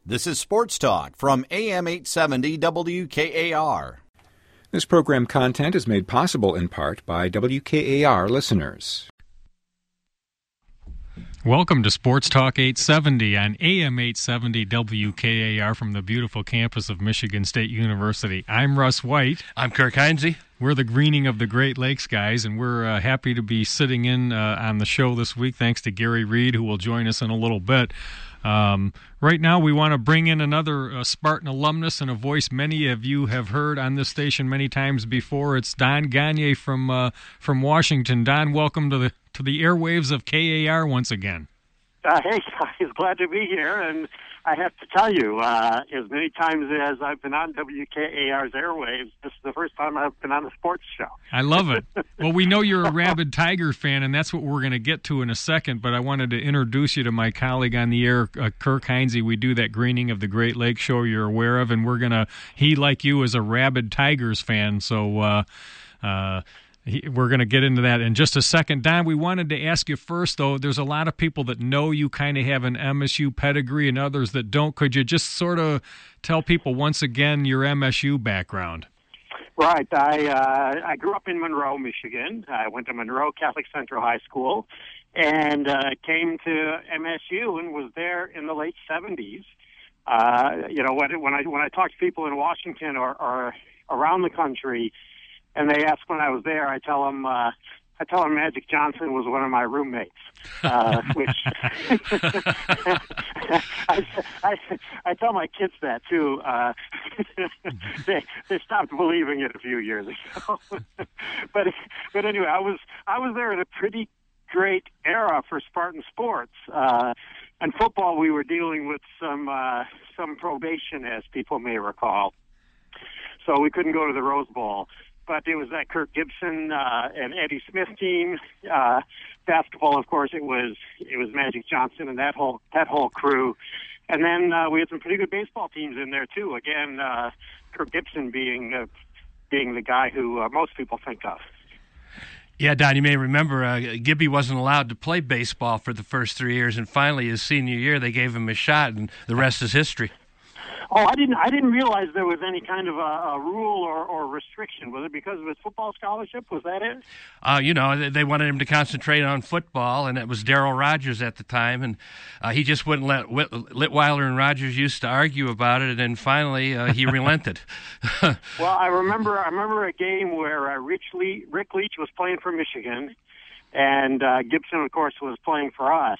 This is Sports Talk from AM 870 WKAR. This program content is made possible in part by WKAR listeners. Welcome to Sports Talk 870 on AM 870 WKAR from the beautiful campus of Michigan State University. I'm Russ White. I'm Kirk Heinze. We're the Greening of the Great Lakes guys, and we're happy to be sitting in on the show this week thanks to Gary Reed, who will join us in a little bit. Right now, we want to bring in another Spartan alumnus and a voice many of you have heard on this station many times before. It's Don Gagne from Washington. Don, welcome to the airwaves of KAR once again. Hey, guys, glad to be here. And I have to tell you, as many times as I've been on WKAR's airwaves, this is the first time I've been on a sports show. I love it. Well, we know you're a rabid Tiger fan, and that's what we're going to get to in a second, but I wanted to introduce you to my colleague on the air, Kirk Heinze. We do that Greening of the Great Lakes show you're aware of, and he, like you, is a rabid Tigers fan, so we're going to get into that in just a second. Don, we wanted to ask you first, though, there's a lot of people that know you kind of have an MSU pedigree and others that don't. Could you just sort of tell people once again your MSU background? Right. I grew up in Monroe, Michigan. I went to Monroe Catholic Central High School and came to MSU and was there in the late 70s. When I talk to people in Washington or around the country, and they ask when I was there, I tell them Magic Johnson was one of my roommates, which I tell my kids that too. They stopped believing it a few years ago. but anyway, I was there in a pretty great era for Spartan sports. And football, we were dealing with some probation, as people may recall. So we couldn't go to the Rose Bowl. But it was that Kirk Gibson and Eddie Smith team. Basketball, of course, it was Magic Johnson and that whole crew. And then we had some pretty good baseball teams in there too. Again, Kirk Gibson being the guy who most people think of. Yeah, Don, you may remember Gibby wasn't allowed to play baseball for the first 3 years, and finally his senior year they gave him a shot, and the rest is history. Oh, I didn't realize there was any kind of a rule or restriction. Was it because of his football scholarship? Was that it? They wanted him to concentrate on football, and it was Darryl Rogers at the time, and he just wouldn't let Litweiler and Rogers used to argue about it, and then finally he relented. Well, I remember a game where Rick Leach was playing for Michigan, and Gibson, of course, was playing for us.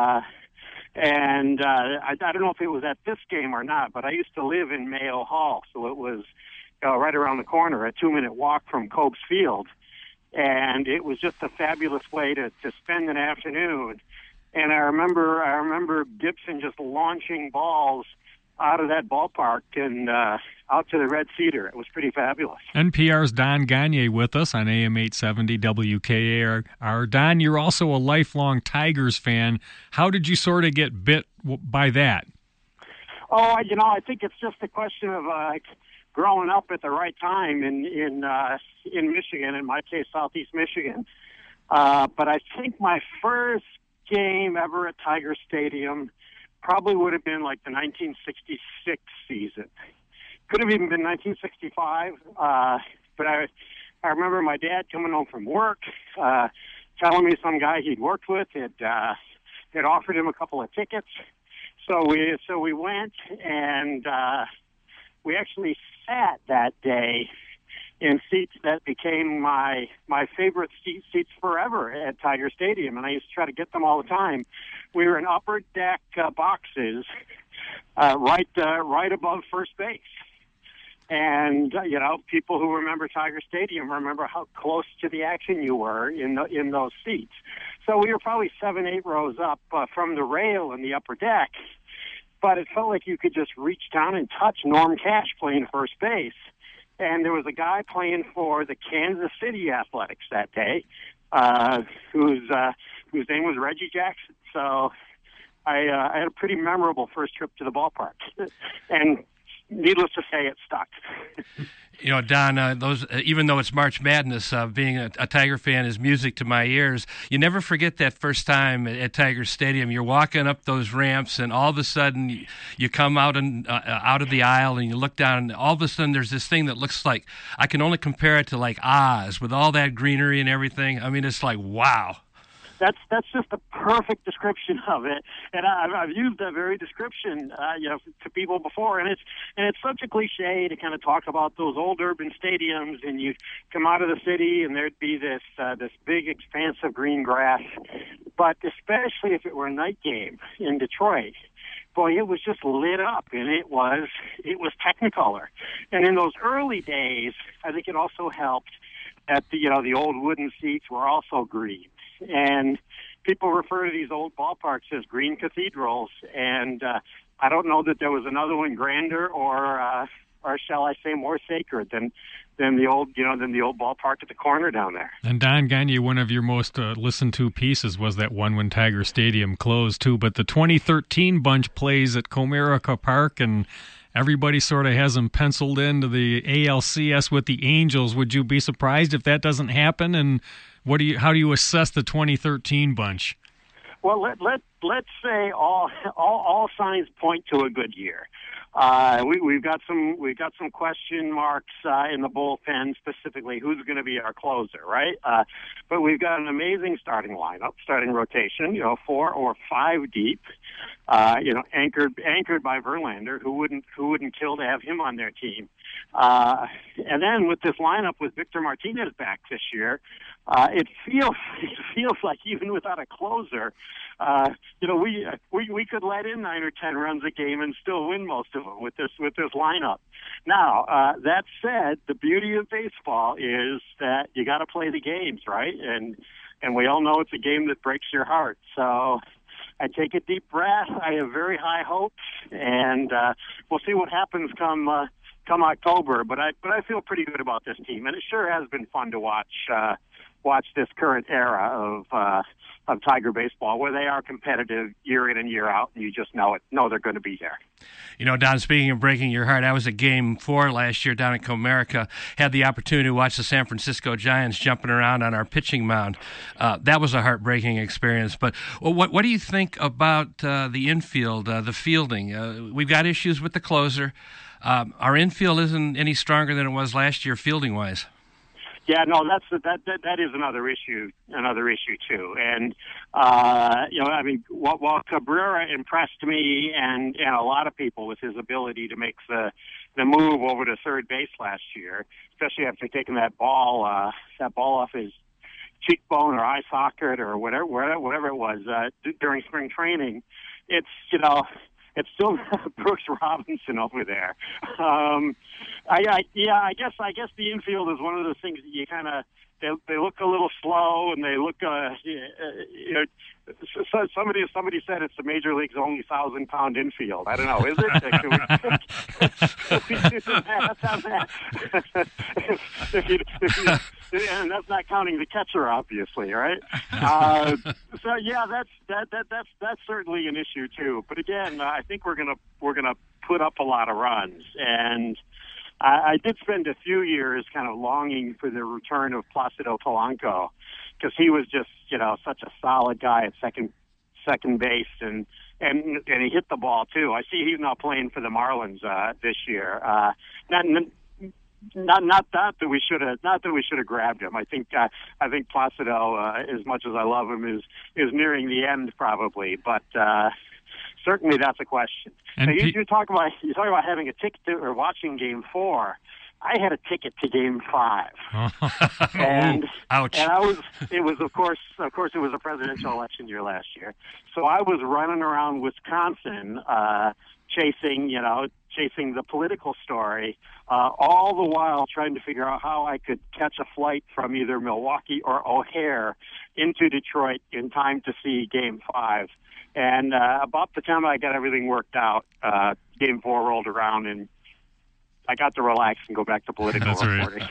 And I don't know if it was at this game or not, but I used to live in Mayo Hall, so it was right around the corner, a 2-minute walk from Copes Field. And it was just a fabulous way to spend an afternoon. And I remember Gibson just launching balls out of that ballpark and out to the Red Cedar. It was pretty fabulous. NPR's Don Gagne with us on AM 870 WKAR. Don, you're also a lifelong Tigers fan. How did you sort of get bit by that? Oh, I think it's just a question of growing up at the right time in Michigan, in my case, Southeast Michigan. But I think my first game ever at Tiger Stadium probably would have been like the 1966 season. Could have even been 1965. But I remember my dad coming home from work, telling me some guy he'd worked with had offered him a couple of tickets. So we went, and we actually sat that day in seats that became my favorite seats forever at Tiger Stadium, and I used to try to get them all the time. We were in upper deck boxes, right above first base. And people who remember Tiger Stadium remember how close to the action you were in those seats. So we were probably 7-8 rows up from the rail in the upper deck, but it felt like you could just reach down and touch Norm Cash playing first base. And there was a guy playing for the Kansas City Athletics that day, whose name was Reggie Jackson. So I had a pretty memorable first trip to the ballpark. And needless to say, it stuck. You know, Don, even though it's March Madness, being a Tiger fan is music to my ears. You never forget that first time at Tiger Stadium. You're walking up those ramps, and all of a sudden you come out out of the aisle, and you look down, and all of a sudden there's this thing that looks like, I can only compare it to like Oz with all that greenery and everything. I mean, it's like, wow. That's just a perfect description of it, and I've used that very description, to people before, and it's such a cliche to kind of talk about those old urban stadiums, and you come out of the city, and there'd be this big expanse of green grass, but especially if it were a night game in Detroit. Boy, it was just lit up, and it was Technicolor. And in those early days, I think it also helped that the old wooden seats were also green. And people refer to these old ballparks as green cathedrals, and I don't know that there was another one grander or shall I say more sacred than the old ballpark at the corner down there. And Don Gagne, one of your most listened to pieces was that one when Tiger Stadium closed too. But the 2013 bunch plays at Comerica Park, and everybody sort of has them penciled into the ALCS with the Angels. Would you be surprised if that doesn't happen? And how do you assess the 2013 bunch? Well, let's say all signs point to a good year. We've got some question marks in the bullpen, specifically who's going to be our closer, right? But we've got an amazing starting rotation, 4 or 5 deep, anchored by Verlander, who wouldn't kill to have him on their team. And then with this lineup with Victor Martinez back this year, it feels like even without a closer, we could let in 9 or 10 runs a game and still win most of them with this lineup. Now, that said, the beauty of baseball is that you got to play the games, right? And we all know it's a game that breaks your heart. So I take a deep breath. I have very high hopes, and we'll see what happens come October. But I feel pretty good about this team, and it sure has been fun to watch this current era of Tiger baseball, where they are competitive year in and year out, and you just know they're going to be there. You know, Don, speaking of breaking your heart, I was at Game 4 last year down in Comerica, had the opportunity to watch the San Francisco Giants jumping around on our pitching mound. That was a heartbreaking experience. But what do you think about the infield, the fielding? We've got issues with the closer. Our infield isn't any stronger than it was last year fielding-wise. Yeah, no, that is another issue too. And while Cabrera impressed me and a lot of people with his ability to make the move over to third base last year, especially after taking that ball off his cheekbone or eye socket or whatever it was during spring training, it's still Brooks Robinson over there. I guess the infield is one of those things that you kind of they look a little slow and they look so somebody said it's the major league's only 1,000-pound infield. I don't know, is it? And that's not counting the catcher, obviously, right? So yeah, that's certainly an issue too. But again, I think we're gonna put up a lot of runs, and I did spend a few years kind of longing for the return of Placido Polanco, because he was just such a solid guy at second base, and he hit the ball too. I see he's now playing for the Marlins this year. Not that we should have grabbed him. I think Placido, as much as I love him, is nearing the end probably, but certainly that's a question. And now, you talk about having a ticket to, or watching Game 4. I had a ticket to Game 5, and ouch! And it was of course it was a presidential election year last year, so I was running around Wisconsin, chasing the political story, all the while trying to figure out how I could catch a flight from either Milwaukee or O'Hare into Detroit in time to see Game 5. And about the time I got everything worked out, Game 4 rolled around, and I got to relax and go back to political reporting.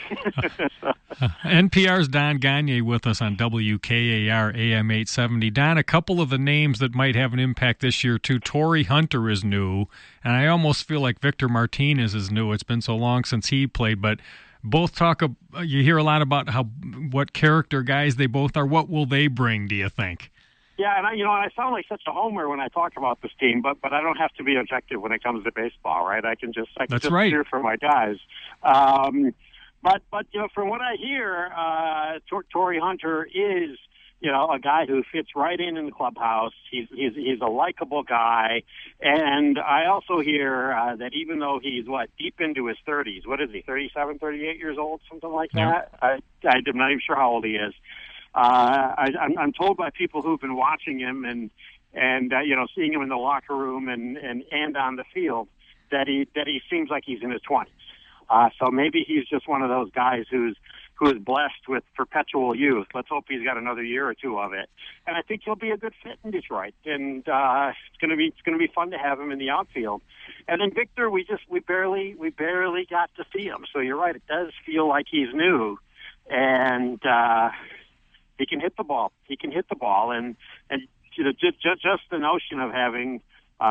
NPR's Don Gagné with us on WKAR AM 870. Don, a couple of the names that might have an impact this year, too. Torii Hunter is new, and I almost feel like Victor Martinez is new. It's been so long since he played, but both you hear a lot about what character guys they both are. What will they bring, do you think? Yeah, and I sound like such a homer when I talk about this team, but I don't have to be objective when it comes to baseball, right? I can just cheer for my guys. But from what I hear, Torii Hunter is a guy who fits right in the clubhouse. He's a likable guy, and I also hear that even though he's deep into his 30s, what is he, 37, 38 years old, something like that? I'm not even sure how old he is. I'm told by people who've been watching him and seeing him in the locker room and on the field that he seems like he's in his 20s. So maybe he's just one of those guys who is blessed with perpetual youth. Let's hope he's got another year or two of it. And I think he'll be a good fit in Detroit. And it's going to be fun to have him in the outfield. And then Victor, we barely got to see him. So you're right, it does feel like he's new. And he can hit the ball. And just the notion of having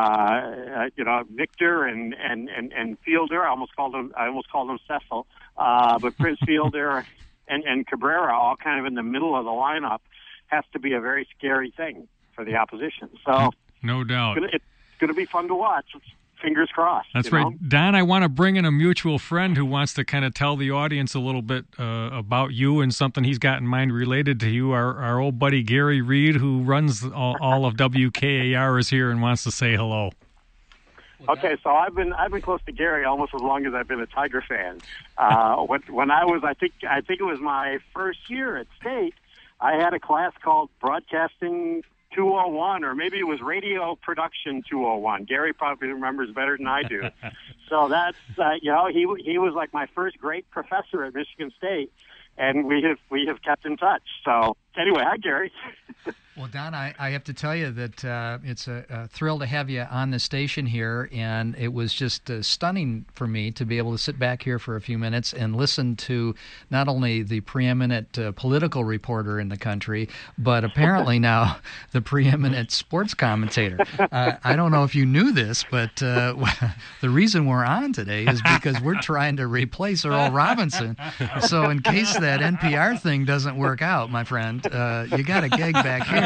Victor and Fielder. I almost called him Cecil, but Prince Fielder and Cabrera all kind of in the middle of the lineup has to be a very scary thing for the opposition. So no doubt, it's going to be fun to watch. Fingers crossed. That's right. Don, I want to bring in a mutual friend who wants to kind of tell the audience a little bit about you and something he's got in mind related to you. Our old buddy Gary Reed, who runs all of WKAR, is here and wants to say hello. Okay, so I've been close to Gary almost as long as I've been a Tiger fan. When I was, I think it was my first year at State, I had a class called Broadcasting 201, or maybe it was Radio Production 201. Gary probably remembers better than I do. So that's he was like my first great professor at Michigan State, and we have kept in touch. So anyway, hi Gary. Well, Don, I have to tell you that it's a thrill to have you on the station here, and it was just stunning for me to be able to sit back here for a few minutes and listen to not only the preeminent political reporter in the country, but apparently now the preeminent sports commentator. I don't know if you knew this, but the reason we're on today is because we're trying to replace Earl Robinson. So in case that NPR thing doesn't work out, my friend, you got a gig back here.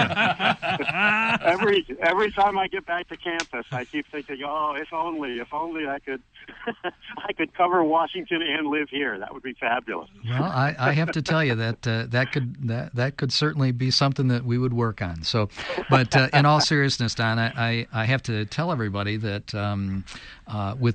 Every time I get back to campus, I keep thinking, "Oh, if only I could, I could cover Washington and live here. That would be fabulous." Well, I have to tell you that that could certainly be something that we would work on. So, but in all seriousness, Don, I have to tell everybody that with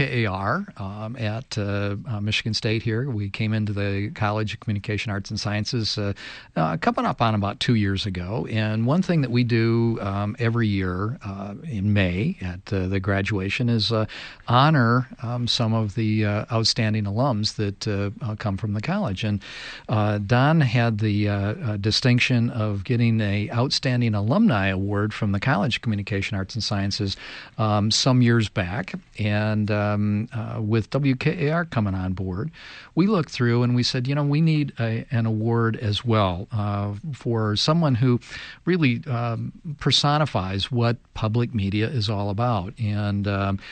WKAR at Michigan State here, we came into the College of Communication Arts and Sciences coming up on about 2 years ago. And one thing that we do every year in May at the graduation is honor some of the outstanding alums that come from the college. And Don had the distinction of getting a Outstanding Alumni Award from the College of Communication Arts and Sciences some years back. And with WKAR coming on board, we looked through and we said, we need an award as well for someone who really personifies what public media is all about. And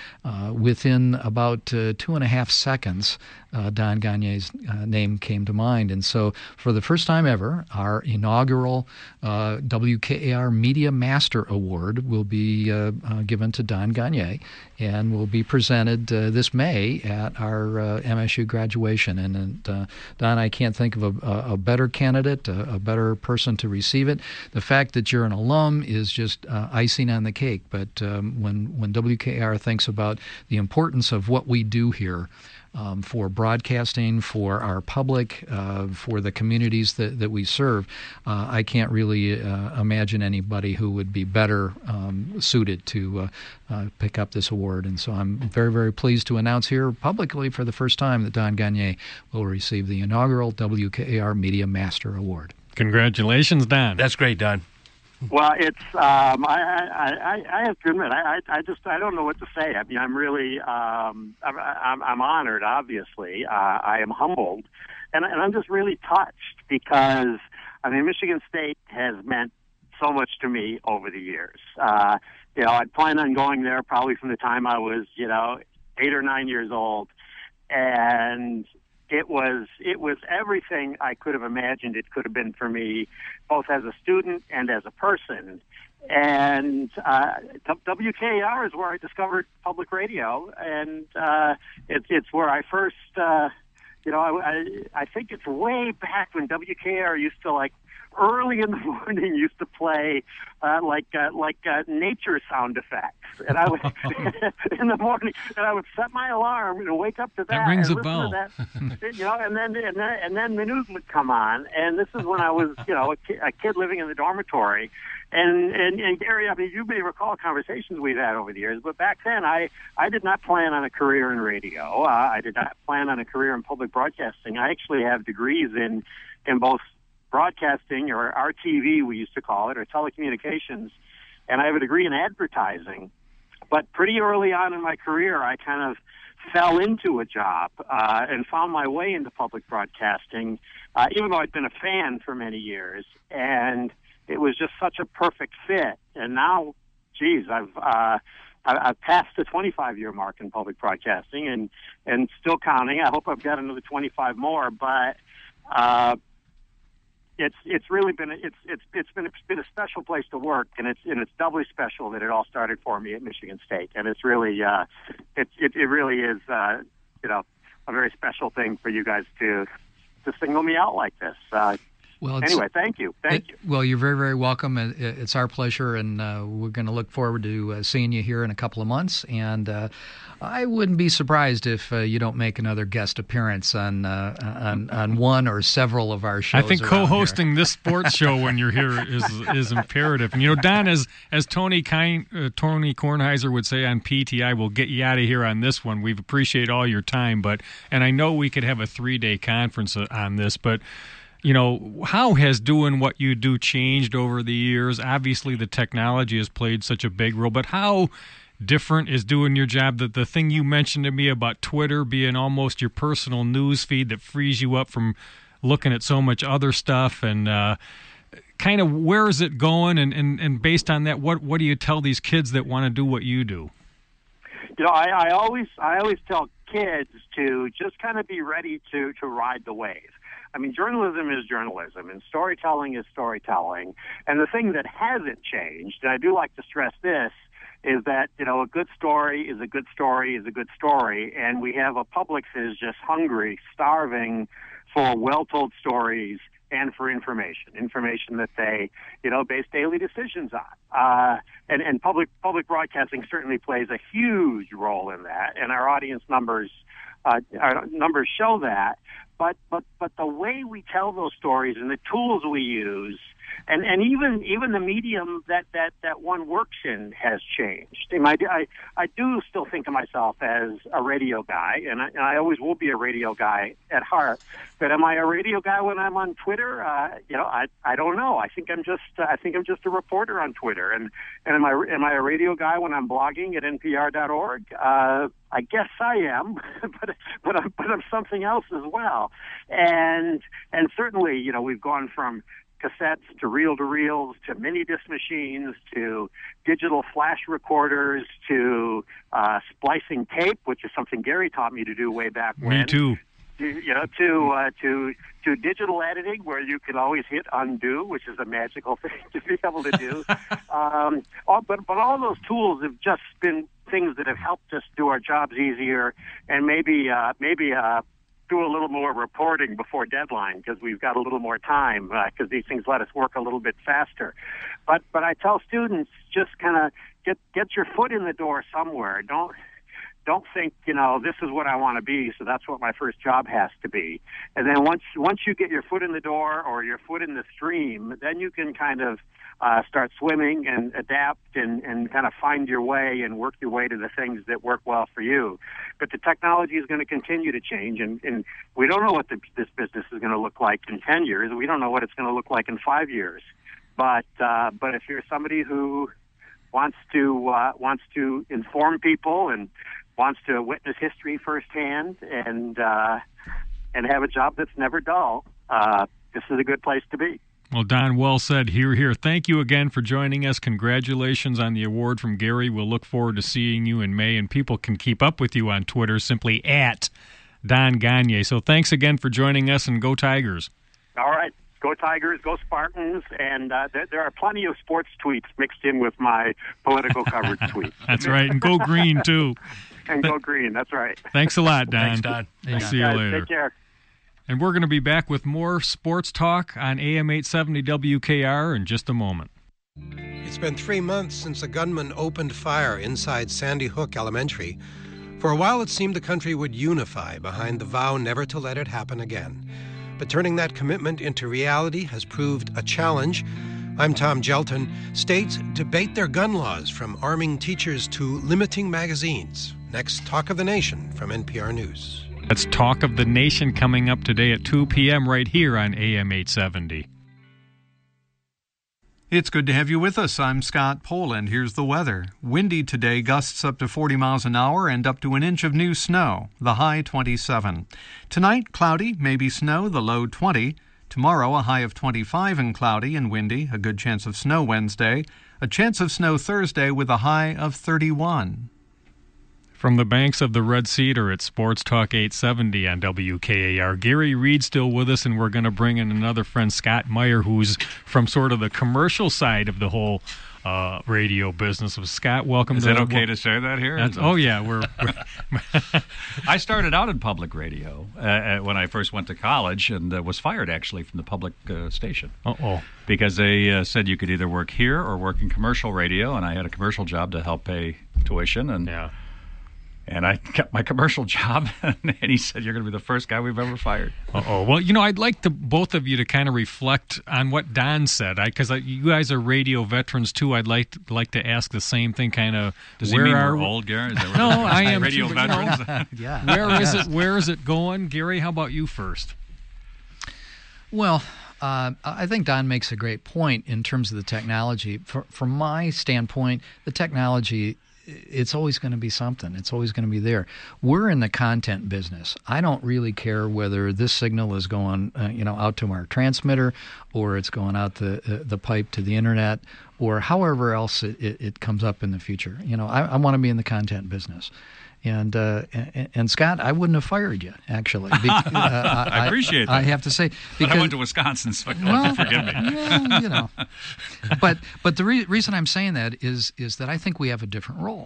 within about 2.5 seconds, Don Gagné's name came to mind. And so for the first time ever, our inaugural WKAR Media Master Award will be given to Don Gagné and will be presented this May at our MSU graduation. And Don, I can't think of a better candidate, a better person to receive it. The fact that you're an alum is just icing on the cake. But when WKAR thinks about the importance of what we do here, for broadcasting, for our public, for the communities that we serve, I can't really imagine anybody who would be better suited to pick up this award. And so I'm very, very pleased to announce here publicly for the first time that Don Gagné will receive the inaugural WKAR Media Master Award. Congratulations, Don. That's great, Don. Well, it's I have to admit I don't know what to say. I mean, I'm really I'm honored. Obviously, I am humbled, and I'm just really touched because I mean, Michigan State has meant so much to me over the years. I'd planned on going there probably from the time I was 8 or 9 years old, and it was everything I could have imagined it could have been for me, both as a student and as a person. And WKAR is where I discovered public radio, and it's where I first, I think it's way back when WKAR used to early in the morning used to play nature sound effects, and I would in the morning, and I would set my alarm and wake up to that. That rings and a bell. that, and then the news would come on, and this is when I was a kid living in the dormitory, and Gary, I mean, you may recall conversations we've had over the years, but back then I did not plan on a career in radio. I did not plan on a career in public broadcasting. I actually have degrees in both broadcasting, or RTV we used to call it, or telecommunications, and I have a degree in advertising. But pretty early on in my career, I kind of fell into a job and found my way into public broadcasting, even though I'd been a fan for many years, and it was just such a perfect fit. And now, geez, I've passed the 25-year mark in public broadcasting, and still counting. I hope I've got another 25 more, but it's really been it's been a special place to work, and it's doubly special that it all started for me at Michigan State, and it's really it really is a very special thing for you guys to single me out like this. Well, anyway, thank you. Well, you're very, very welcome. It's our pleasure, and we're going to look forward to seeing you here in a couple of months. And I wouldn't be surprised if you don't make another guest appearance on one or several of our shows. I think co-hosting this sports show when you're here is imperative. And Don, as Tony Kornheiser would say on PTI, we'll get you out of here on this one. We appreciate all your time, and I know we could have a 3-day conference on this, but. How has doing what you do changed over the years? Obviously, the technology has played such a big role, but how different is doing your job? The thing you mentioned to me about Twitter being almost your personal news feed that frees you up from looking at so much other stuff, and kind of where is it going? And based on that, what do you tell these kids that want to do what you do? I always tell kids to just kind of be ready to ride the wave. I mean, journalism is journalism, and storytelling is storytelling. And the thing that hasn't changed, and I do like to stress this, is that, a good story is a good story is a good story. And we have a public that is just hungry, starving for well-told stories and for information that they, base daily decisions on. And public broadcasting certainly plays a huge role in that, and our audience numbers show that. But the way we tell those stories and the tools we use, and even the medium that one works in has changed. And I do still think of myself as a radio guy, and I always will be a radio guy at heart. But am I a radio guy when I'm on Twitter? I don't know. I think I'm just a reporter on Twitter. And am I a radio guy when I'm blogging at npr.org? I guess I am, but I'm something else as well. And certainly, we've gone from cassettes to reel-to-reels to mini-disc machines to digital flash recorders to splicing tape, which is something Gary taught me to do way back when. Me too. To digital editing, where you can always hit undo, which is a magical thing to be able to do. But all those tools have just been things that have helped us do our jobs easier, and maybe do a little more reporting before deadline because we've got a little more time because these things let us work a little bit faster. But I tell students, just kind of get your foot in the door somewhere. Don't think, this is what I want to be, so that's what my first job has to be. And then once you get your foot in the door or your foot in the stream, then you can kind of start swimming and adapt and kind of find your way and work your way to the things that work well for you. But the technology is going to continue to change, and we don't know what this business is going to look like in 10 years. We don't know what it's going to look like in 5 years. But if you're somebody who wants to inform people and wants to witness history firsthand and have a job that's never dull, this is a good place to be. Well, Don, well said. Hear, hear. Thank you again for joining us. Congratulations on the award from Gary. We'll look forward to seeing you in May, and people can keep up with you on Twitter simply at Don Gagné. So thanks again for joining us, and go Tigers. All right. Go Tigers, go Spartans, and there are plenty of sports tweets mixed in with my political coverage tweets. That's right, and go Green, too. And go Green, that's right. Thanks a lot, Don. Thanks, Don. We'll see you later. Take care. And we're going to be back with more sports talk on AM 870 WKR in just a moment. It's been 3 months since a gunman opened fire inside Sandy Hook Elementary. For a while, it seemed the country would unify behind the vow never to let it happen again. But turning that commitment into reality has proved a challenge. I'm Tom Gelton. States debate their gun laws, from arming teachers to limiting magazines. Next, Talk of the Nation from NPR News. That's Talk of the Nation coming up today at 2 p.m. right here on AM 870. It's good to have you with us. I'm Scott Poland. Here's the weather. Windy today, gusts up to 40 miles an hour and up to an inch of new snow, the high 27. Tonight, cloudy, maybe snow, the low 20. Tomorrow, a high of 25 and cloudy and windy, a good chance of snow Wednesday. A chance of snow Thursday with a high of 31. From the banks of the Red Cedar at Sports Talk 870 on WKAR. Gary Reed still with us, and we're going to bring in another friend, Scott Meyer, who's from sort of the commercial side of the whole radio business. Scott, welcome. Is it okay to say that here? Oh, yeah. We're I started out in public radio when I first went to college, and was fired, actually, from the public station. Uh-oh. Because they said you could either work here or work in commercial radio, and I had a commercial job to help pay tuition. And yeah. And I got my commercial job, and he said, "You're going to be the first guy we've ever fired." Uh-oh. Well, I'd like both of you to kind of reflect on what Don said, because you guys are radio veterans too. I'd like to ask the same thing, kind of. Does he mean we're old, Gary? Is that what no, I am radio too, veterans. Yeah. Where is it going, Gary? How about you first? Well, I think Don makes a great point in terms of the technology. From my standpoint, the technology, it's always going to be something. It's always going to be there. We're in the content business. I don't really care whether this signal is going, out to our transmitter, or it's going out the pipe to the internet, or however else it comes up in the future. I want to be in the content business. And Scott, I wouldn't have fired you, actually. I appreciate that. I have to say, because I went to Wisconsin, so forgive me. Well, but the reason I'm saying that is that I think we have a different role.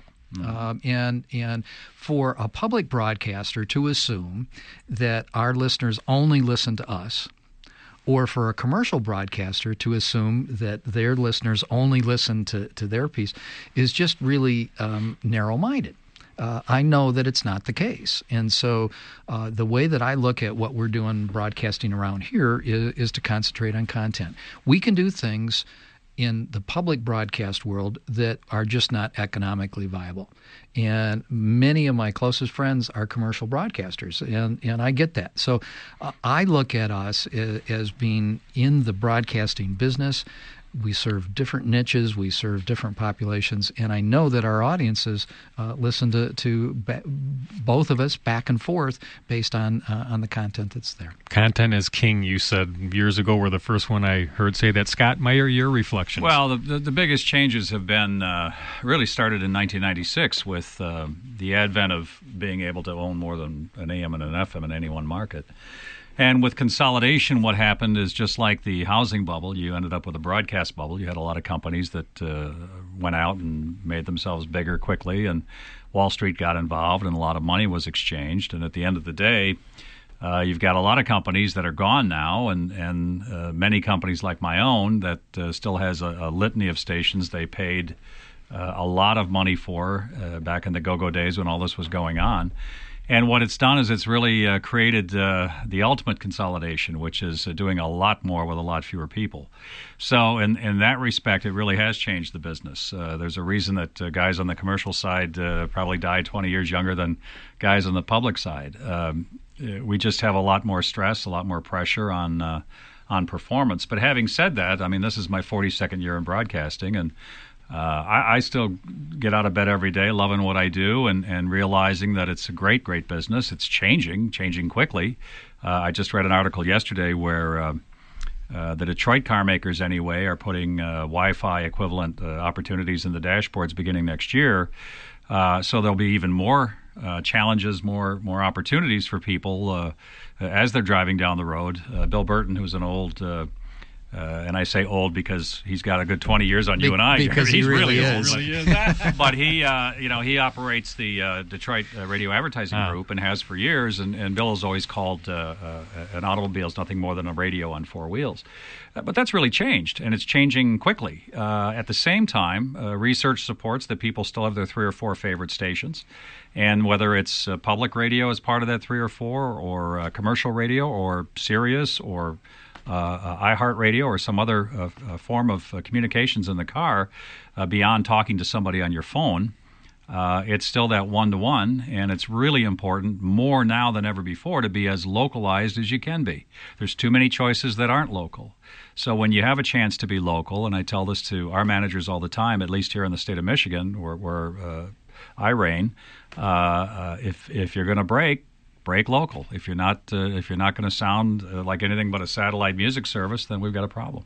And for a public broadcaster to assume that our listeners only listen to us, or for a commercial broadcaster to assume that their listeners only listen to their piece, is just really narrow-minded. I know that it's not the case. And so the way that I look at what we're doing broadcasting around here is to concentrate on content. We can do things in the public broadcast world that are just not economically viable. And many of my closest friends are commercial broadcasters, and I get that. So I look at us as being in the broadcasting business. We serve different niches, we serve different populations, and I know that our audiences listen to both of us back and forth based on the content that's there. Content is king, you said years ago. Were the first one I heard say that. Scott Meyer, your reflections? Well, the biggest changes have been really started in 1996 with the advent of being able to own more than an AM and an FM in any one market. And with consolidation, what happened is, just like the housing bubble, you ended up with a broadcast bubble. You had a lot of companies that went out and made themselves bigger quickly, and Wall Street got involved, and a lot of money was exchanged. And at the end of the day, you've got a lot of companies that are gone now, and many companies like my own that still has a litany of stations they paid a lot of money for back in the go-go days when all this was going on. And what it's done is it's really created the ultimate consolidation, which is doing a lot more with a lot fewer people. So in that respect, it really has changed the business. There's a reason that guys on the commercial side probably die 20 years younger than guys on the public side. We just have a lot more stress, a lot more pressure on on performance. But having said that, I mean, this is my 42nd year in broadcasting, and I still get out of bed every day loving what I do and realizing that it's a great, great business. It's changing quickly. I just read an article yesterday where the Detroit car makers, anyway, are putting Wi-Fi equivalent opportunities in the dashboards beginning next year. So there'll be even more challenges, more opportunities for people as they're driving down the road. Bill Burton, who's an old, and I say old because he's got a good 20 years on you and I. Because he's he really is. But he, he operates the Detroit Radio Advertising Group and has for years. And Bill has always called an automobile is nothing more than a radio on four wheels. But that's really changed, and it's changing quickly. At the same time, research supports that people still have their 3 or 4 favorite stations. And whether it's public radio as part of that 3 or 4, or commercial radio, or Sirius, or iHeartRadio, or some other form of communications in the car, beyond talking to somebody on your phone, it's still that one-to-one, and it's really important, more now than ever before, to be as localized as you can be. There's too many choices that aren't local. So when you have a chance to be local, and I tell this to our managers all the time, at least here in the state of Michigan, where I reign, if you're going to break local. If you're not going to sound like anything but a satellite music service, then we've got a problem.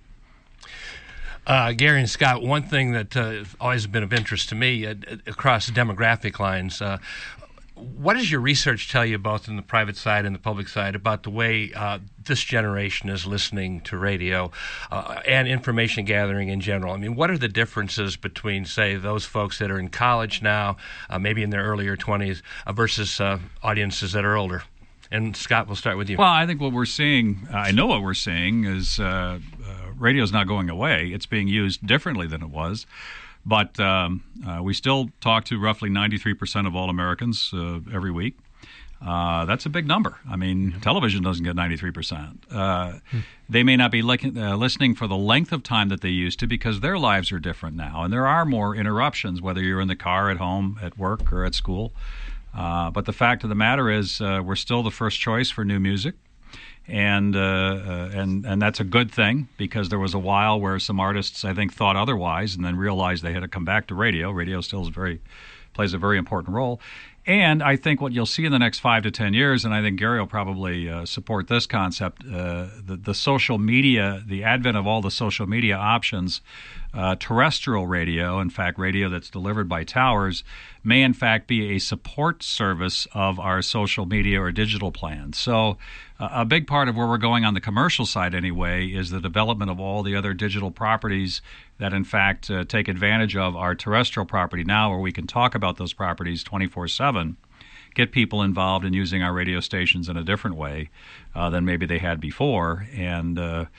Gary and Scott, one thing that always been of interest to me across demographic lines, what does your research tell you, both in the private side and the public side, about the way this generation is listening to radio and information gathering in general? I mean, what are the differences between, say, those folks that are in college now, maybe in their earlier 20s, versus audiences that are older? And Scott, we'll start with you. Well, I think what we're seeing, I know what we're seeing, is radio's not going away. It's being used differently than it was. But we still talk to roughly 93% of all Americans every week. That's a big number. I mean, television doesn't get 93%. They may not be listening for the length of time that they used to, because their lives are different now. And there are more interruptions, whether you're in the car, at home, at work, or at school. But the fact of the matter is we're still the first choice for new music. And that's a good thing, because there was a while where some artists, I think, thought otherwise and then realized they had to come back to radio. Radio still plays a very important role. And I think what you'll see in the next 5 to 10 years, and I think Gary will probably support this concept, the social media, the advent of all the social media options, terrestrial radio, in fact, radio that's delivered by towers, may in fact be a support service of our social media or digital plans. So a big part of where we're going on the commercial side anyway is the development of all the other digital properties that in fact take advantage of our terrestrial property now, where we can talk about those properties 24/7, get people involved in using our radio stations in a different way than maybe they had before, and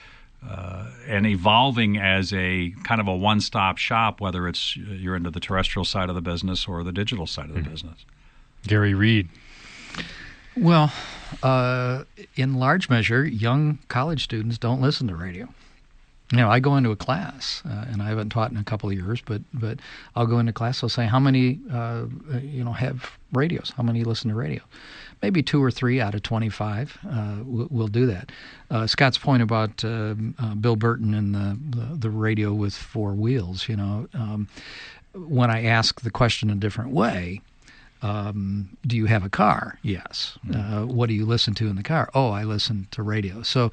evolving as a kind of a one-stop shop, whether it's you're into the terrestrial side of the business or the digital side of the business. Gary Reed. Well, in large measure, young college students don't listen to radio. You know, I go into a class, and I haven't taught in a couple of years, but I'll go into class. I'll say, how many, have radios? How many listen to radio? Maybe 2 or 3 out of 25 will do that. Scott's point about Bill Burton and the radio with 4 wheels, when I ask the question a different way, do you have a car? Yes. What do you listen to in the car? Oh, I listen to radio. So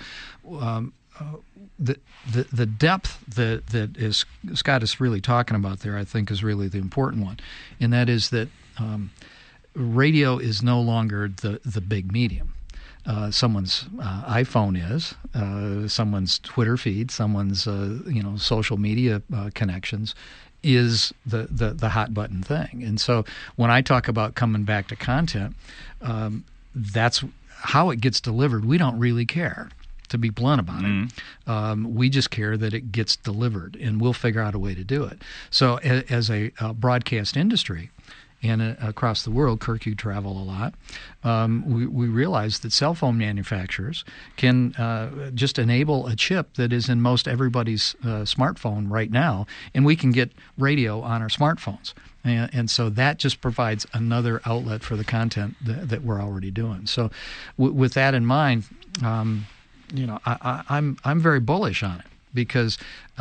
the depth that is Scott is really talking about there, I think, is really the important one, and that is that radio is no longer the big medium. Someone's iPhone is, someone's Twitter feed, someone's social media connections is the hot button thing. And so when I talk about coming back to content, that's how it gets delivered. We don't really care, to be blunt about it. We just care that it gets delivered, and we'll figure out a way to do it. So as a broadcast industry, and across the world, Kirk, you travel a lot, we realize that cell phone manufacturers can just enable a chip that is in most everybody's smartphone right now, and we can get radio on our smartphones. And so that just provides another outlet for the content that we're already doing. So with that in mind, I'm very bullish on it because,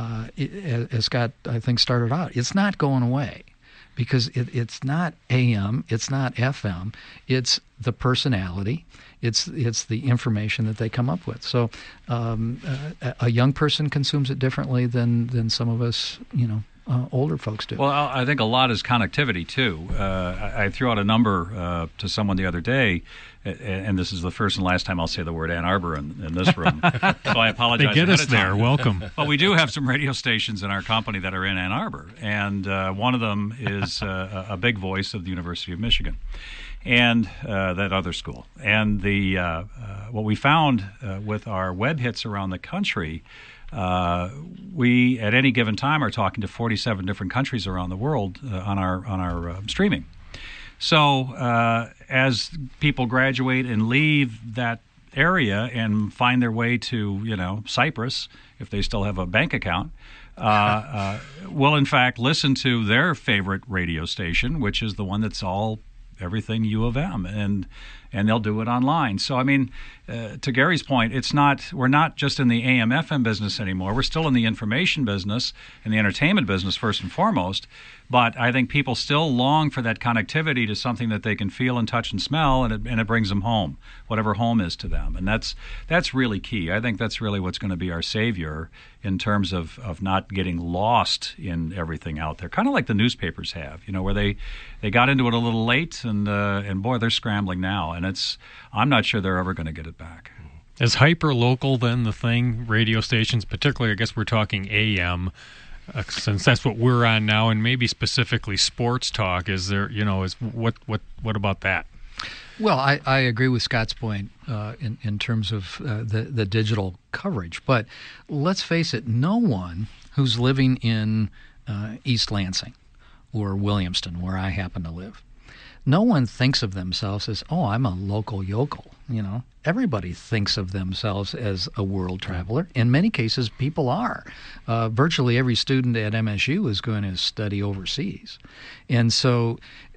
as Scott I think started out, it's not going away. Because it's not AM, it's not FM, it's the personality, it's the information that they come up with. So a young person consumes it differently than some of us, older folks do. Well, I think a lot is connectivity too. I threw out a number to someone the other day, and this is the first and last time I'll say the word Ann Arbor in this room. So I apologize. They get us ahead of time. there. Welcome. But we do have some radio stations in our company that are in Ann Arbor, and one of them is a big voice of the University of Michigan, and that other school. And the what we found with our web hits around the country. We at any given time are talking to 47 different countries around the world on our streaming. So as people graduate and leave that area and find their way to Cyprus, if they still have a bank account, will in fact listen to their favorite radio station, which is the one that's everything U of M, and they'll do it online. So I mean, to Gary's point, we're not just in the AM FM business anymore. We're still in the information business and the entertainment business first and foremost. But I think people still long for that connectivity to something that they can feel and touch and smell, and it brings them home, whatever home is to them. And that's really key. I think that's really what's going to be our savior in terms of not getting lost in everything out there, kind of like the newspapers have, where they got into it a little late, and boy, they're scrambling now, and I'm not sure they're ever going to get it back. Is hyper local then the thing? Radio stations, particularly, I guess we're talking AM. Since that's what we're on now, and maybe specifically sports talk, is there? What about that? Well, I agree with Scott's point in terms of the digital coverage. But let's face it, no one who's living in East Lansing or Williamston, where I happen to live, no one thinks of themselves as, I'm a local yokel. Everybody thinks of themselves as a world traveler. In many cases, people are. Virtually every student at MSU is going to study overseas. And so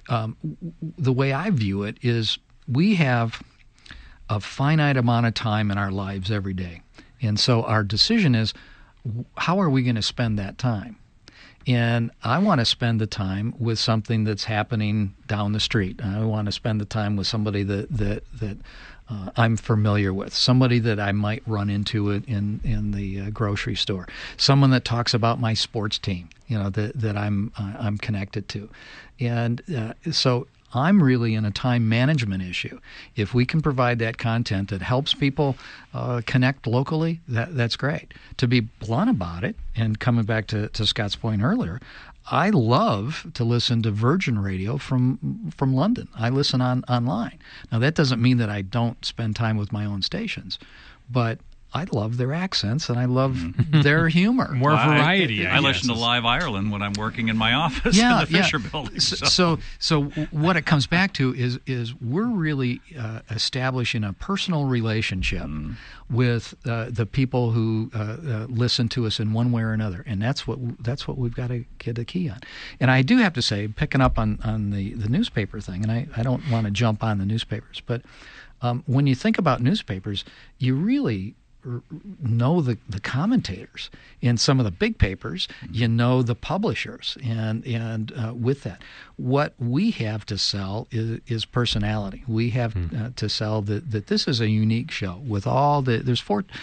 the way I view it is we have a finite amount of time in our lives every day. And so our decision is, how are we going to spend that time? And I want to spend the time with something that's happening down the street. I want to spend the time with somebody that I'm familiar with, somebody that I might run into in the grocery store, someone that talks about my sports team, that I'm connected to, and so I'm really in a time management issue. If we can provide that content that helps people connect locally, that's great. To be blunt about it, and coming back to Scott's point earlier, I love to listen to Virgin Radio from London. I listen online. Now, that doesn't mean that I don't spend time with my own stations, but I love their accents and I love their humor. More variety. I listen to Live Ireland when I'm working in my office in the Fisher Building. So what it comes back to is we're really establishing a personal relationship with the people who listen to us in one way or another, and that's what we've got to get a key on. And I do have to say, picking up on the newspaper thing, and I don't want to jump on the newspapers, but when you think about newspapers, you really know the commentators in some of the big papers. You know the publishers, and with that, what we have to sell is personality. We have to sell that this is a unique show with all there's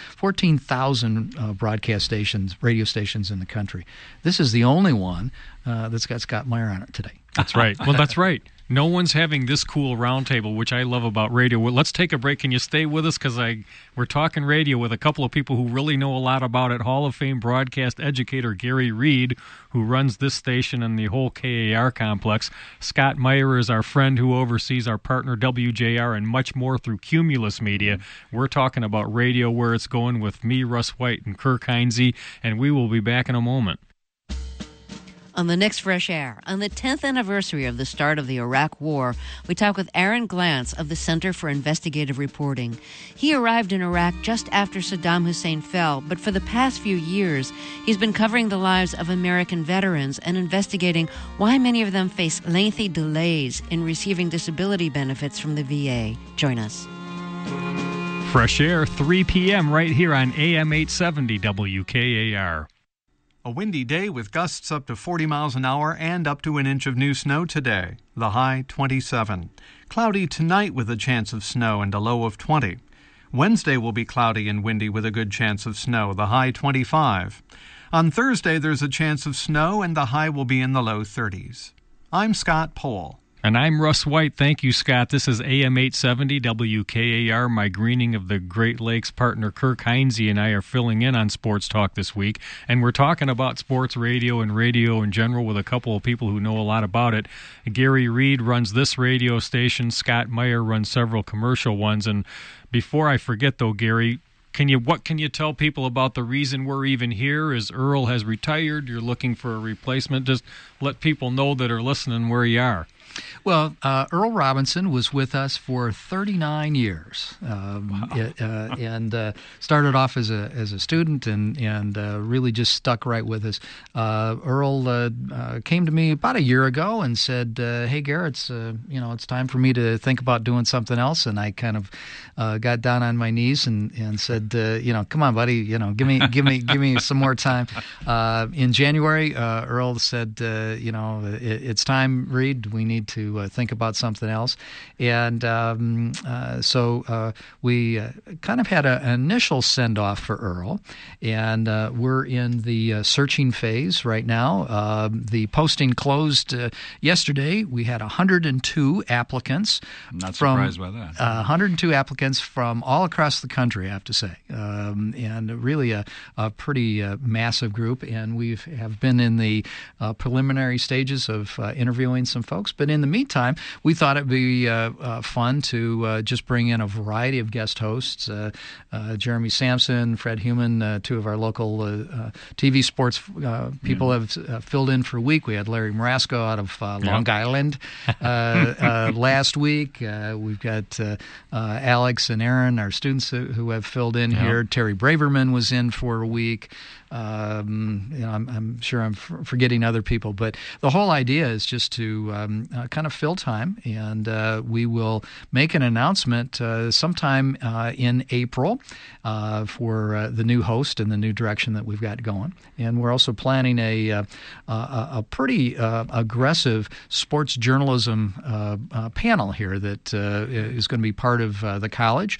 14,000 broadcast stations, radio stations in the country. This is the only one that's got Scott Meyer on it today. That's right. Well, that's right. No one's having this cool roundtable, which I love about radio. Well, let's take a break. Can you stay with us? Because we're talking radio with a couple of people who really know a lot about it. Hall of Fame broadcast educator Gary Reed, who runs this station and the whole KAR complex. Scott Meyer is our friend who oversees our partner WJR and much more through Cumulus Media. We're talking about radio, where it's going, with me, Russ White, and Kirk Heinze, and we will be back in a moment. On the next Fresh Air, on the 10th anniversary of the start of the Iraq War, we talk with Aaron Glantz of the Center for Investigative Reporting. He arrived in Iraq just after Saddam Hussein fell, but for the past few years, he's been covering the lives of American veterans and investigating why many of them face lengthy delays in receiving disability benefits from the VA. Join us. Fresh Air, 3 p.m. right here on AM 870 WKAR. A windy day with gusts up to 40 miles an hour and up to an inch of new snow today. The high 27. Cloudy tonight with a chance of snow and a low of 20. Wednesday will be cloudy and windy with a good chance of snow, the high 25. On Thursday there's a chance of snow and the high will be in the low 30s. I'm Scott Pohl. And I'm Russ White. Thank you, Scott. This is AM 870 WKAR. My Greening of the Great Lakes partner Kirk Heinze and I are filling in on Sports Talk this week. And we're talking about sports radio and radio in general with a couple of people who know a lot about it. Gary Reed runs this radio station. Scott Meyer runs several commercial ones. And before I forget, though, Gary, what can you tell people about the reason we're even here? Is Earl has retired? You're looking for a replacement? Just let people know that are listening where you are. Well, Earl Robinson was with us for 39 years, and started off as a student, and really just stuck right with us. Earl came to me about a year ago and said, "Hey, Garrett, it's time for me to think about doing something else." And I kind of got down on my knees and said, "Come on, buddy, give me some more time." In January, Earl said, "It's time, Reed. We need to think about something else." And so we kind of had an initial send-off for Earl, and we're in the searching phase right now. The posting closed yesterday. We had 102 applicants. I'm not surprised by that. 102 applicants from all across the country, I have to say, and really a pretty massive group. And we have been in the preliminary stages of interviewing some folks. But in the meantime, we thought it'd be fun to just bring in a variety of guest hosts. Jeremy Sampson, Fred Heumann, two of our local TV sports people have filled in for a week. We had Larry Marasco out of Long Island last week. We've got Alex and Aaron, our students who have filled in here. Terry Braverman was in for a week. I'm sure I'm forgetting other people, but the whole idea is just to kind of fill time, and we will make an announcement sometime in April for the new host and the new direction that we've got going. And we're also planning a pretty aggressive sports journalism panel here that is going to be part of the college.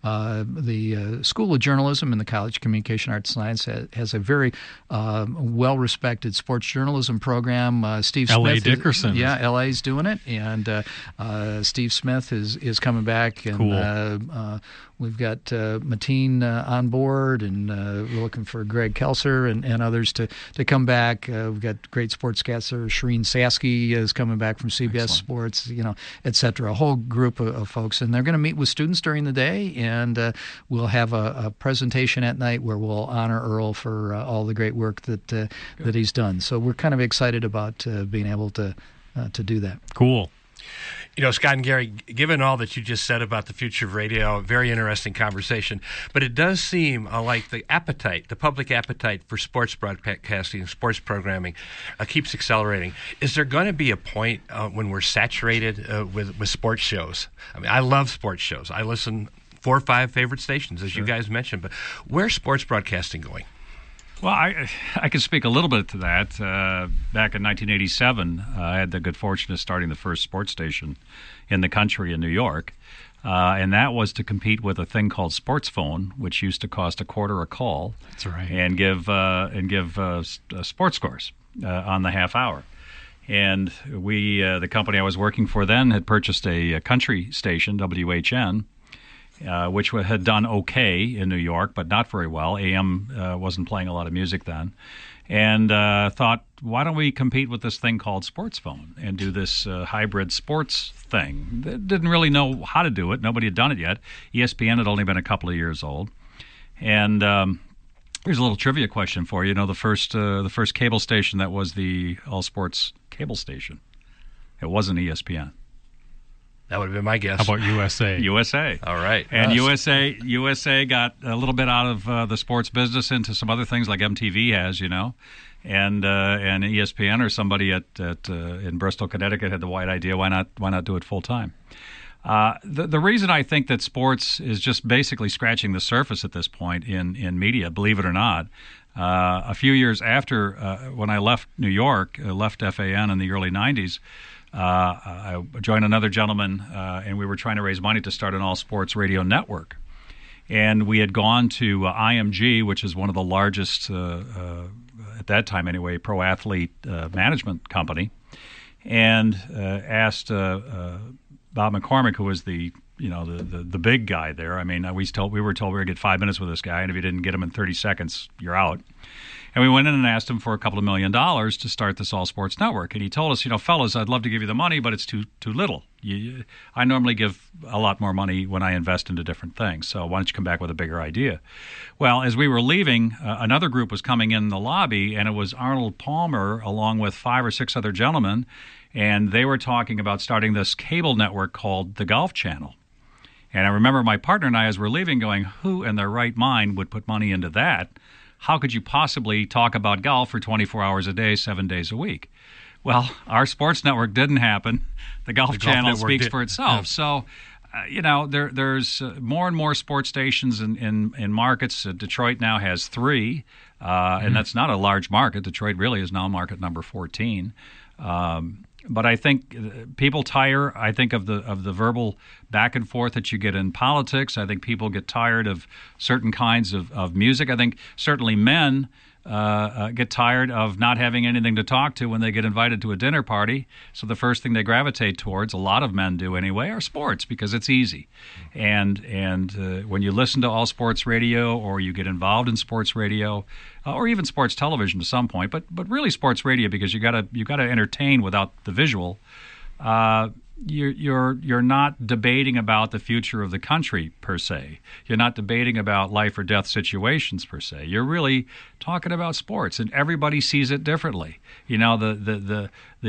The School of Journalism and the College of Communication Arts and Science has a very well-respected sports journalism program. Steve Smith. L.A. Dickerson. L.A.'s doing it. And Steve Smith is coming back. And, cool. We've got Mateen on board, and we're looking for Greg Kelser and others to come back. We've got great sportscaster Shireen Sasky is coming back from CBS Excellent. Sports, et cetera. A whole group of folks. And they're going to meet with students during the day, and we'll have a presentation at night where we'll honor Earl for all the great work that he's done. So we're kind of excited about being able to do that. Cool. Scott and Gary, given all that you just said about the future of radio, very interesting conversation. But it does seem like the public appetite for sports broadcasting, sports programming, keeps accelerating. Is there going to be a point when we're saturated with sports shows? I mean, I love sports shows. I listen 4 or 5 favorite stations, as you guys mentioned. But where's sports broadcasting going? Well, I can speak a little bit to that. Back in 1987, I had the good fortune of starting the first sports station in the country in New York, and that was to compete with a thing called Sports Phone, which used to cost $0.25 a call. That's right. And give sports scores on the half hour. And we, the company I was working for then, had purchased a country station, WHN. Which had done okay in New York, but not very well. AM wasn't playing a lot of music then. And thought, why don't we compete with this thing called Sports Phone and do this hybrid sports thing? Didn't really know how to do it. Nobody had done it yet. ESPN had only been a couple of years old. And here's a little trivia question for you. The first cable station that was the all-sports cable station, it wasn't ESPN. That would have been my guess. How about USA? USA. All right. And USA got a little bit out of the sports business into some other things like MTV has, and ESPN or somebody in Bristol, Connecticut had the white idea. Why not do it full time? The reason I think that sports is just basically scratching the surface at this point in media, believe it or not, a few years after when I left New York, left FAN in the early 90s, I joined another gentleman, and we were trying to raise money to start an all-sports radio network. And we had gone to IMG, which is one of the largest, at that time anyway, pro athlete management company, and asked Bob McCormick, who was the big guy there. I mean, we were told we were going to get 5 minutes with this guy, and if you didn't get him in 30 seconds, you're out. And we went in and asked him for a couple of $1 million to start this all-sports network. And he told us, fellas, I'd love to give you the money, but it's too little. I normally give a lot more money when I invest into different things, so why don't you come back with a bigger idea? Well, as we were leaving, another group was coming in the lobby, and it was Arnold Palmer along with 5 or 6 other gentlemen, and they were talking about starting this cable network called the Golf Channel. And I remember my partner and I, as we're leaving, going, who in their right mind would put money into that? How could you possibly talk about golf for 24 hours a day, 7 days a week? Well, our sports network didn't happen. The Golf Channel speaks for itself. Yeah. So, there's more and more sports stations in markets. Detroit now has 3, and that's not a large market. Detroit really is now market number 14. But I think people tire, I think, of the verbal back and forth that you get in politics. I think people get tired of certain kinds of music. I think certainly men get tired of not having anything to talk to when they get invited to a dinner party. So the first thing they gravitate towards, a lot of men do anyway, are sports because it's easy. And when you listen to all sports radio or you get involved in sports radio, or even sports television to some point, but really sports radio because you gotta entertain without the visual. You're not debating about the future of the country per se. You're not debating about life or death situations per se. You're really talking about sports, and everybody sees it differently. The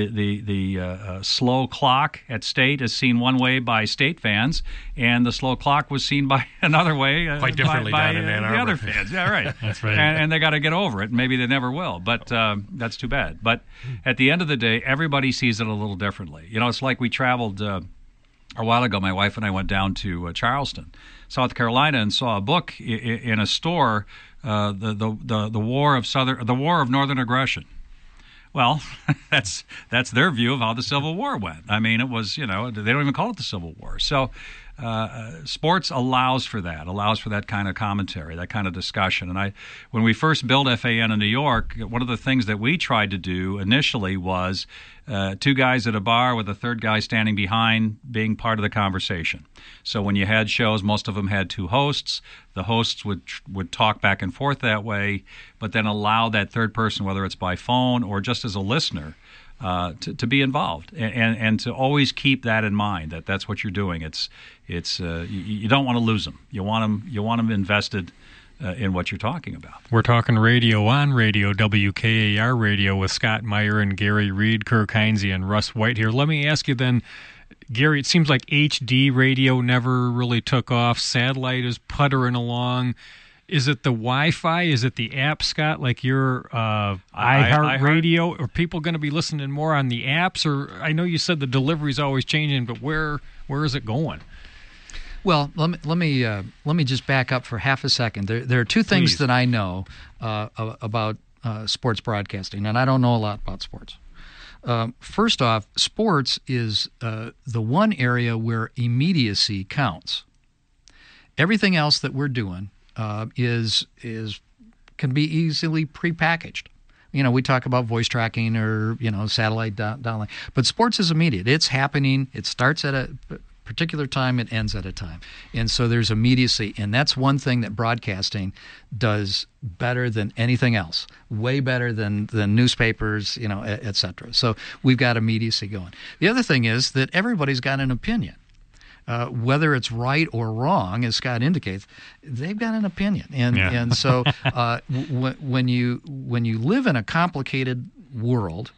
slow clock at State is seen one way by State fans, and the slow clock was seen by another way quite differently by down in Ann Arbor. The other fans. Yeah, right. That's right. And they got to get over it. Maybe they never will, but that's too bad. But at the end of the day, everybody sees it a little differently. It's like we traveled a while ago. My wife and I went down to Charleston, South Carolina, and saw a book in a store. The War of Northern Aggression. Well, that's their view of how the Civil War went. I mean, it was, they don't even call it the Civil War. So sports allows for that kind of commentary, that kind of discussion. And when we first built FAN in New York, one of the things that we tried to do initially was 2 guys at a bar with a third guy standing behind being part of the conversation. So when you had shows, most of them had 2 hosts. The hosts would talk back and forth that way, but then allow that third person, whether it's by phone or just as a listener, to be involved and to always keep that in mind. That's what you're doing. You don't want to lose them. You want them invested in what you're talking about. We're talking radio on radio, WKAR radio, with Scott Meyer and Gary Reed, Kirk Heinze, and Russ White here. Let me ask you then, Gary, it seems like HD radio never really took off. Satellite is puttering along. Is it the Wi-Fi? Is it the app, Scott, like your iHeartRadio? Are people going to be listening more on the apps? Or I know you said the delivery is always changing, but where is it going? Well, let me just back up for half a second. There are 2 things that I know about sports broadcasting, and I don't know a lot about sports. First off, sports is the one area where immediacy counts. Everything else that we're doing can be easily prepackaged. We talk about voice tracking or satellite downlink, but sports is immediate. It's happening. It starts at a particular time, it ends at a time. And so there's immediacy, and that's one thing that broadcasting does better than anything else, way better than newspapers, et cetera. So we've got immediacy going. The other thing is that everybody's got an opinion. Whether it's right or wrong, as Scott indicates, they've got an opinion. And so when you live in a complicated world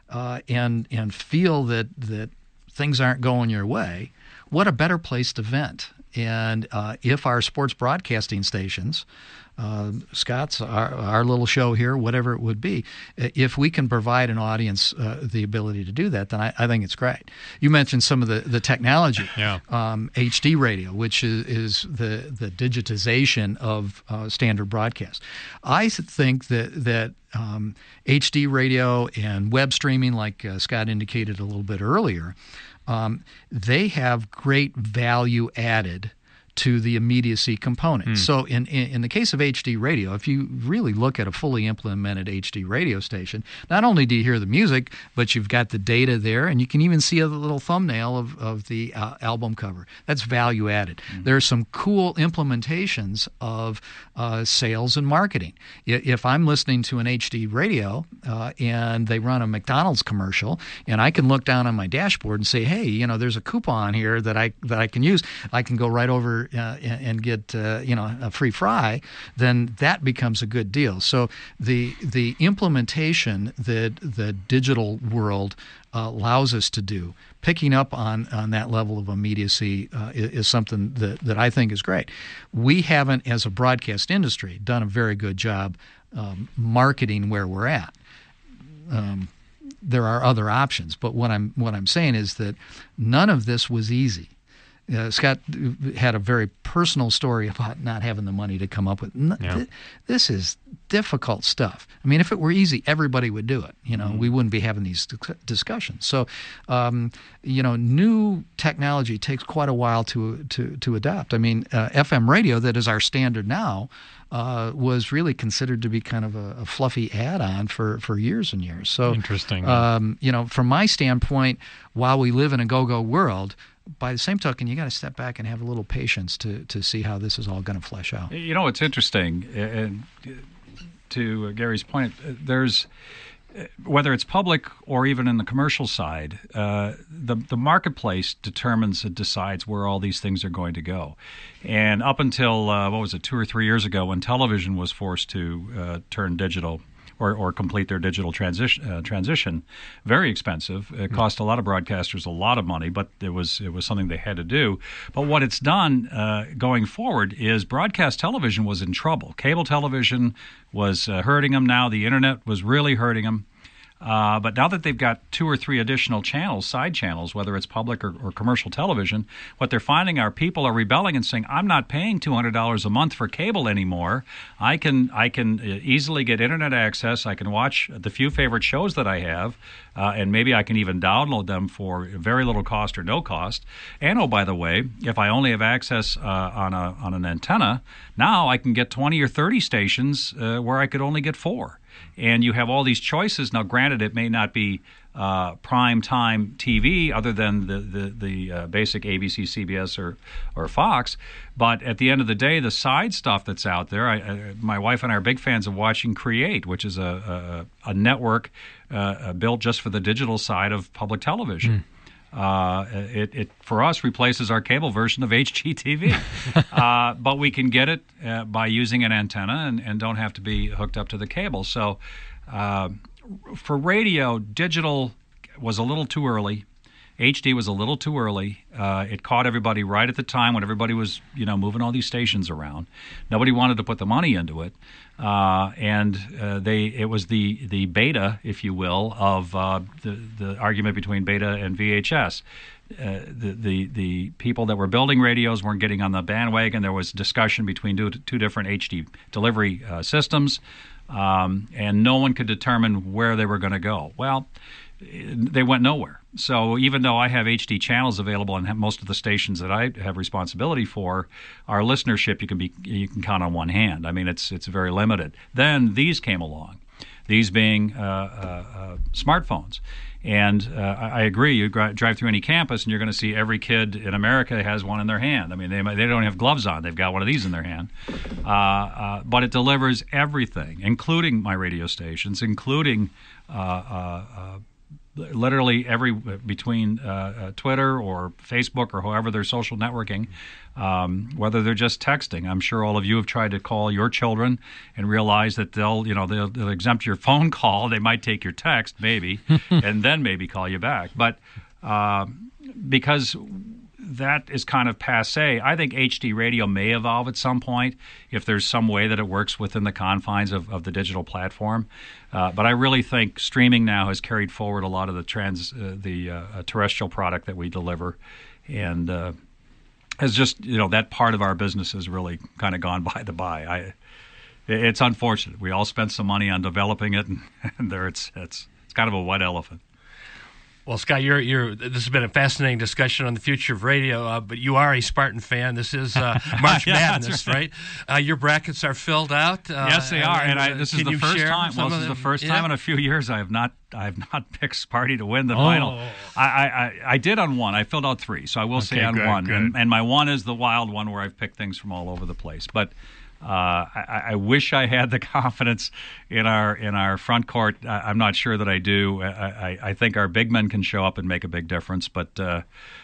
and feel that things aren't going your way, what a better place to vent. And if our sports broadcasting stations Scott's, our little show here, whatever it would be, if we can provide an audience the ability to do that, then I think it's great. You mentioned some of the technology, HD radio, which is the digitization of standard broadcast. I think that HD radio and web streaming, like Scott indicated a little bit earlier, they have great value added to the immediacy component. So in the case of HD radio, if you really look at a fully implemented HD radio station, not only do you hear the music, but you've got the data there, and you can even see a little thumbnail of the album cover. That's value added. There are some cool implementations of sales and marketing. If I'm listening to an HD radio and they run a McDonald's commercial, and I can look down on my dashboard and say, hey, there's a coupon here that I can use. I can go right over and get a free fry, then that becomes a good deal. So the implementation that the digital world allows us to do, picking up on that level of immediacy is something that I think is great. We haven't, as a broadcast industry, done a very good job marketing where we're at. There are other options, but what I'm saying is that none of this was easy. Scott had a very personal story about not having the money to come up with. This is difficult stuff. I mean, if it were easy, everybody would do it. We wouldn't be having these discussions. So, new technology takes quite a while to adopt. I mean, FM radio, that is our standard now, was really considered to be kind of a fluffy add-on for years and years. So, interesting. From my standpoint, while we live in a go-go world, by the same token, you got to step back and have a little patience to see how this is all going to flesh out. It's interesting, and to Gary's point, there's whether it's public or even in the commercial side, the marketplace determines and decides where all these things are going to go. And up until 2 or 3 years ago, when television was forced to turn digital, or complete their digital transition, very expensive. It cost a lot of broadcasters a lot of money, but it was something they had to do. But what it's done going forward is broadcast television was in trouble. Cable television was hurting them now. The internet was really hurting them. But now that they've got 2 or 3 additional channels, side channels, whether it's public or commercial television, what they're finding are people are rebelling and saying, I'm not paying $200 a month for cable anymore. I can easily get internet access. I can watch the few favorite shows that I have, and maybe I can even download them for very little cost or no cost. And, oh, by the way, if I only have access on an antenna, now I can get 20 or 30 stations where I could only get 4. And you have all these choices. Now, granted, it may not be prime time TV other than the basic ABC, CBS, or Fox. But at the end of the day, the side stuff that's out there, my wife and I are big fans of watching Create, which is a network built just for the digital side of public television. It for us replaces our cable version of HGTV, but we can get it by using an antenna and don't have to be hooked up to the cable. So for radio, digital was a little too early. HD was a little too early. It caught everybody right at the time when everybody was, moving all these stations around. Nobody wanted to put the money into it, and it was the beta, if you will, of the argument between beta and VHS. The people that were building radios weren't getting on the bandwagon. There was discussion between two different HD delivery systems, and no one could determine where they were going to go. Well, they went nowhere. So even though I have HD channels available and have most of the stations that I have responsibility for, our listenership you can count on one hand. I mean, it's very limited. Then these came along, these being smartphones. And I agree. You drive through any campus, and you're going to see every kid in America has one in their hand. I mean, they don't have gloves on; they've got one of these in their hand. But it delivers everything, including my radio stations, including literally between Twitter or Facebook or however they're social networking, whether they're just texting. I'm sure all of you have tried to call your children and realize that they'll exempt your phone call. They might take your text, maybe, and then maybe call you back. But because that is kind of passé. I think HD radio may evolve at some point if there's some way that it works within the confines of the digital platform. But I really think streaming now has carried forward a lot of the terrestrial product that we deliver, and has just, that part of our business has really kind of gone by the by. It's unfortunate. We all spent some money on developing it, and there it's kind of a white elephant. Well, Scott, this has been a fascinating discussion on the future of radio, but you are a Spartan fan. This is March Madness, right? Your brackets are filled out. Yes, they are. And this is the first time. Well, this is the first time in a few years I have not picked Sparty to win the final. I did on one. I filled out 3, so I will say on good, one. Good. And my one is the wild one where I've picked things from all over the place. But I wish I had the confidence in our front court. I'm not sure that I do. I think our big men can show up and make a big difference. But boy,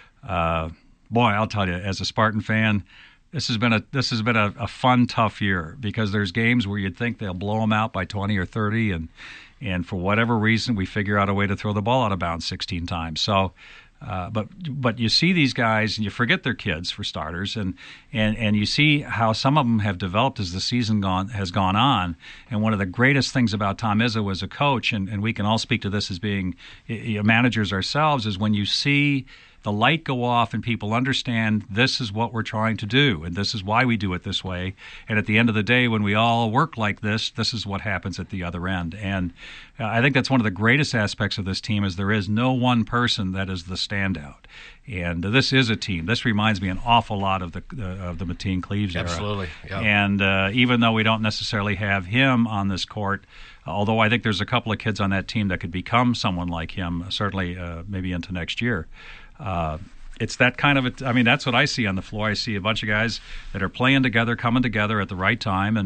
I'll tell you, as a Spartan fan, this has been a fun, tough year, because there's games where you'd think they'll blow them out by 20 or 30, and for whatever reason we figure out a way to throw the ball out of bounds 16 times. So. But you see these guys, and you forget they're kids, for starters, and you see how some of them have developed as the season has gone on. And one of the greatest things about Tom Izzo as a coach, and we can all speak to this as being managers ourselves, is when you see the light go off and people understand this is what we're trying to do, and this is why we do it this way. And at the end of the day, when we all work like this is what happens at the other end. And I think that's one of the greatest aspects of this team, is there is no one person that is the standout. And this is a team. This reminds me an awful lot of the Mateen Cleaves era. Absolutely. Yep. And even though we don't necessarily have him on this court, although I think there's a couple of kids on that team that could become someone like him, certainly maybe into next year. It's that kind of that's what I see on the floor. I see a bunch of guys that are playing together, coming together at the right time,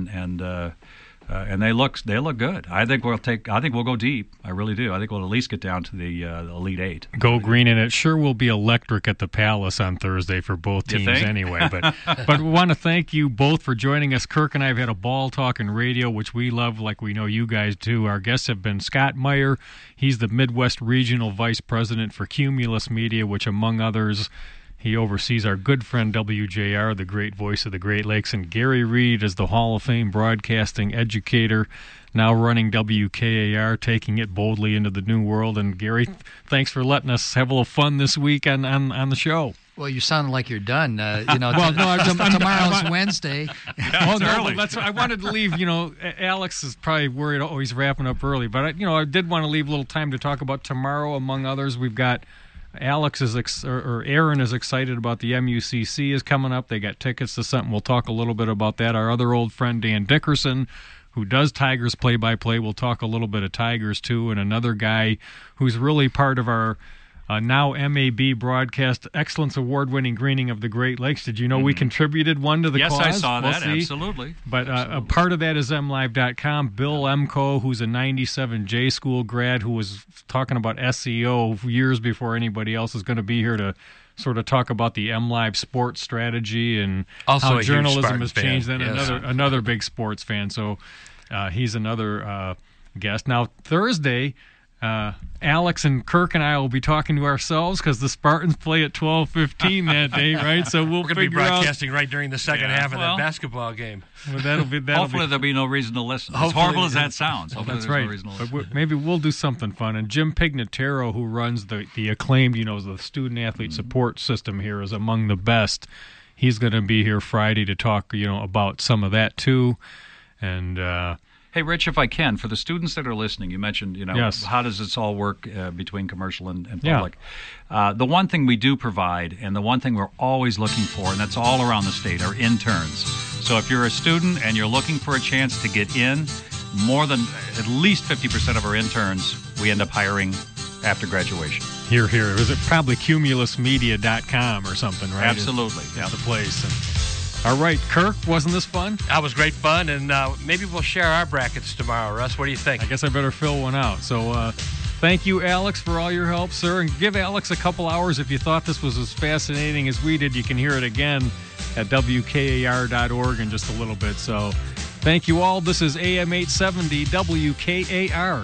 and they look good. I think we'll go deep. I really do. I think we'll at least get down to the Elite 8. Go green, and it sure will be electric at the Palace on Thursday for both teams anyway. But we want to thank you both for joining us. Kirk and I have had a ball talking radio, which we love, like we know you guys do. Our guests have been Scott Meyer. He's the Midwest Regional Vice President for Cumulus Media, which, among others, he oversees our good friend WJR, the great voice of the Great Lakes, and Gary Reed is the Hall of Fame broadcasting educator, now running WKAR, taking it boldly into the new world. And Gary, thanks for letting us have a little fun this week on the show. Well, you sound like you're done. Tomorrow's Wednesday. Early. I wanted to leave. Alex is probably worried. Oh, he's wrapping up early. But I did want to leave a little time to talk about tomorrow. Among others, we've got Aaron is excited about the MUCC is coming up. They got tickets to something. We'll talk a little bit about that. Our other old friend Dan Dickerson, who does Tigers play-by-play, we'll talk a little bit of Tigers too. And another guy who's really part of our now MAB broadcast excellence award-winning greening of the Great Lakes. Did you know we contributed one to the cause? Yes, I saw that. Absolutely. But a part of that is MLive.com. Bill Emco, who's a 97 J School grad who was talking about SEO years before anybody else is going to be here to sort of talk about the MLive sports strategy and also how journalism has fan. changed. Then yes. another big sports fan. So he's another guest. Now, Thursday, Alex and Kirk and I will be talking to ourselves because the Spartans play at 12:15 that day, right? So we're going to be broadcasting right during the second half of that basketball game. Well, hopefully there'll be no reason to listen. As horrible as that sounds. That's right. No, maybe we'll do something fun. And Jim Pignataro, who runs the acclaimed, the student-athlete support system here, is among the best. He's going to be here Friday to talk, about some of that too. And hey, Rich, if I can, for the students that are listening, you mentioned, yes. How does this all work between commercial and public? Yeah. The one thing we do provide, and the one thing we're always looking for, and that's all around the state, are interns. So if you're a student and you're looking for a chance to get in, more than at least 50% of our interns we end up hiring after graduation. Here. Is it probably cumulusmedia.com or something, right? Absolutely. That's the place. All right, Kirk, wasn't this fun? That was great fun, and maybe we'll share our brackets tomorrow, Russ. What do you think? I guess I better fill one out. So thank you, Alex, for all your help, sir. And give Alex a couple hours if you thought this was as fascinating as we did. You can hear it again at WKAR.org in just a little bit. So thank you all. This is AM 870 WKAR.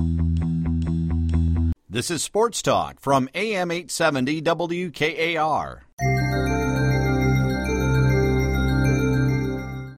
This is Sports Talk from AM 870 WKAR.